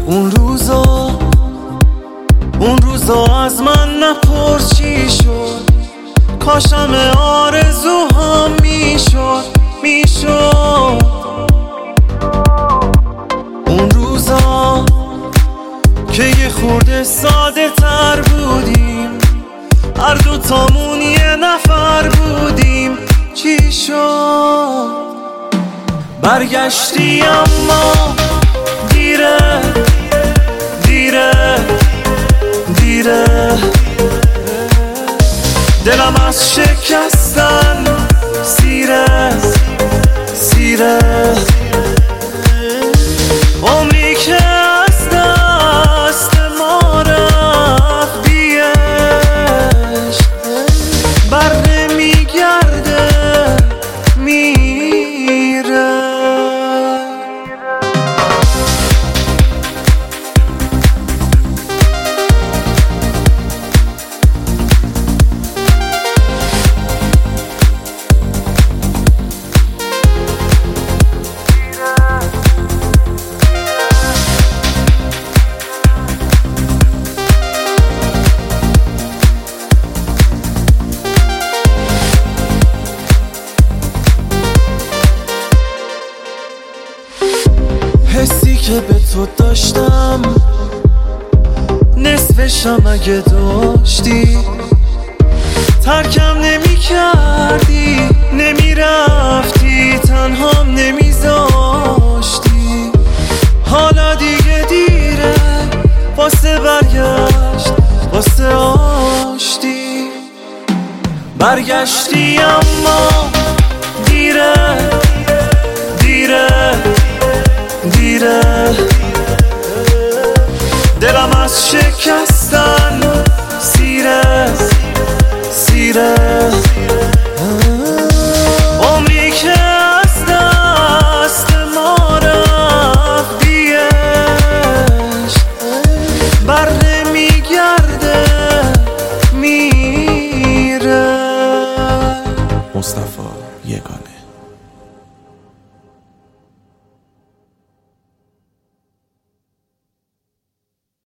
اون روزا از من نپرس چی شد، کاشم آرزوهام میشد. اون روزا که یه خورده ساده تر بودیم، هر دوتامون یه نفر بودیم. چی شد؟ برگشتی اما دیره دلم از شکستن سیره عمری که از دست ما رفت بی عشق، بر نمیگرده میره. حسی که به تو داشتم نصفشم اگه داشتی، ترکم نمی کردی، نمی رفتی، تنهام نمی زاشتی. حالا دیگه دیره واسه برگشت، واسه آشتی. برگشتی اما دیره دلم از شکستن سیره